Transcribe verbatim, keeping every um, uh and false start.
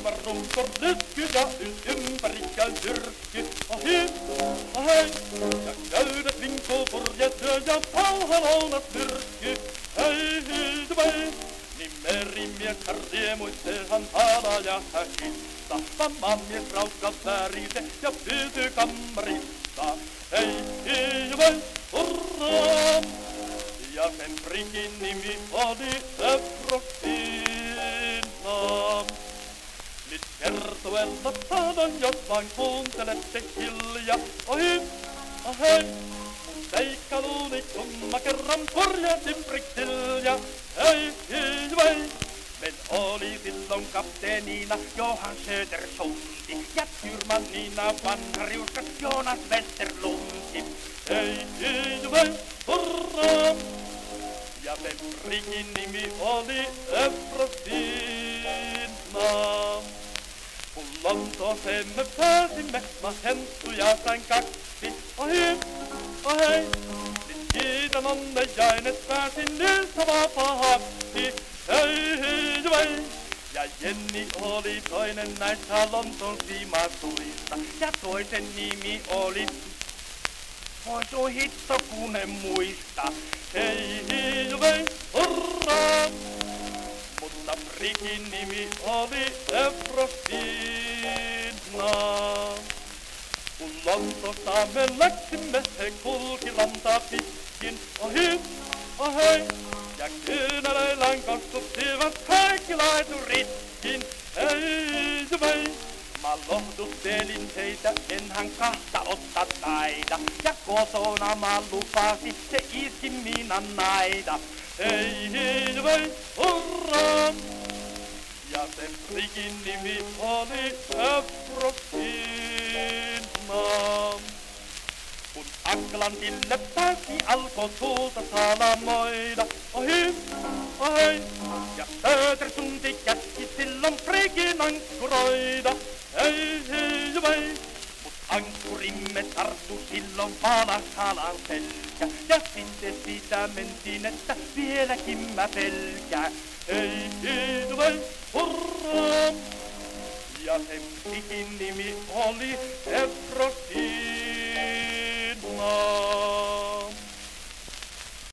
runkor lykky ja ympäri käy tyrkki. Ahi, ahei, ja käydät vinkoo purjetyö ja pauhalounat tyrkki. Hei, hiiduvei, niin merimies hän riemuitteehan haala ja häki. Tahtamaan mies raukkaat väärite ja pyytyy kammarista. Hei, hiiduvei, hurraa! Ja sen prikin nimi oli Efrosina. Nyt kertoella sanon, jos vain kuuntelette hiljaa. Ohi, ahei, mun seikkailuni kumma kerran korjasin priksilja. Hei, hei, men oli silloin kapteenina Johan Södersunti ja styrmannina vanha riuskas Jonas Westerlunti. Hei, hei, hurraa! Ja sen prikin nimi oli Efrosina. Kun Lontooseen me pääsimme, mä henttuja sain kaksi. Ohi, ohei, nyt kiitän onnejain, et pääsin niiltä vapaaksi. Hei, hei, hei. Ja Jenni oli toinen näistä Lontoon siimasuista. Ja toisen nimi oli... Voi sun hitto kun en muista. Hei, hei, hei, hurraa! Mutta prikin nimi oli Efrosina. Kun Lontoosta me läksimme, he kulki lantaa pitkin. Ohi, ohei, ja kyyneleillään kostuttivat kaikki laituritkin. Hei, hei, mä lohduttelin heitä, enhän kahta otta taida. Ja kotona mä lupasin, se iski minä naida. Hei, hei, hei, hurraa! Ja sen prikin nimi oli Efrosina. Kun Atlantille pääsi, alkoi tuulta salamoida. Ohi, ohei, ja Södersunti käski silloin prikin ankkuroida. Hei, hei, hei, mut ankkurimme tarttu silloin Valasalan selkä. Ja sitten siitä mentiin, että vieläkin mä pelkään. Hei, hei, hei, hurraa! Ja sen prikin nimi oli Efrosina.